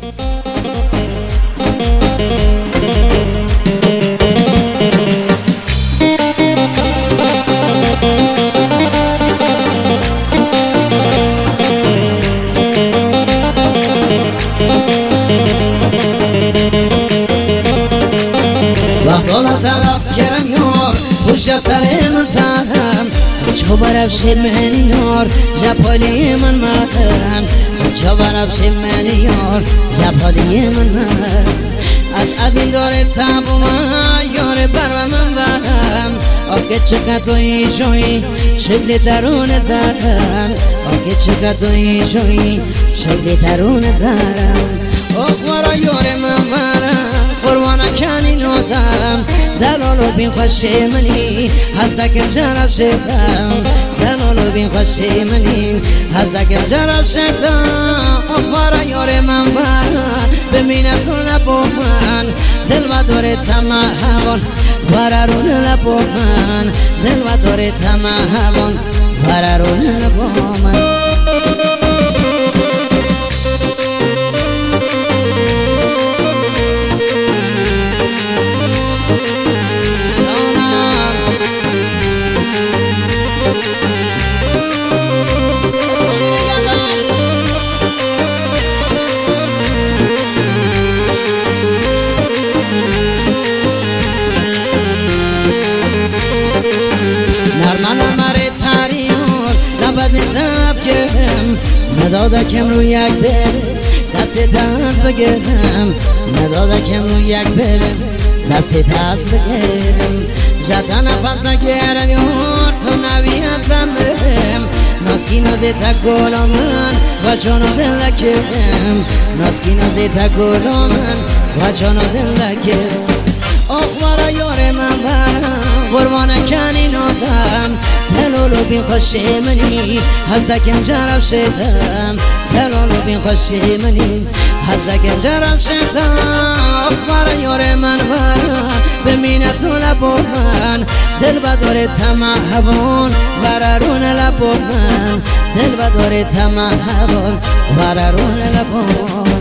کرم یار پشت سر من ترم چو برفش من یار جپالی من مرم چو برفش من یار جپالی من مرم از ابین داره تب و من یار بر من برم آگه چقدر توی شوی شکل ترون زرم آگه چقدر توی شوی شکل ترون زرم آخوارا یار من برم قربانا کنی نوتم دلالو بین خوشی منی هستکم جرب شدم دلالو بین خوشی منی هستکم جرب شدم آخوارا یار من برم بمینتون لبو من دل و داره تمه هوان برارون لبو من دل و داره تمه هوان برارون لبو من لبت نتب کردم ندادکم رو یک بره دستت از بگیرم ندادکم رو یک بره دستت از بگیرم جتا نفس نگیرم یار تو نوی هستم برم ناسکی نازی تا گلا من و چونو دل نکرم ناسکی نازی تا گلا من و چونو دل نکرم آخوارا یار من برم قربانه کنی ناتم دلالو بین خوشی منی هزدکم جرب شدم دلالو بین خوشی منی هزدکم جرب شدم آخوارا یار من برم بمینه تو لبو من دل بداره تمه هوان برارون لبو من دل بداره تمه هوان برارون لبو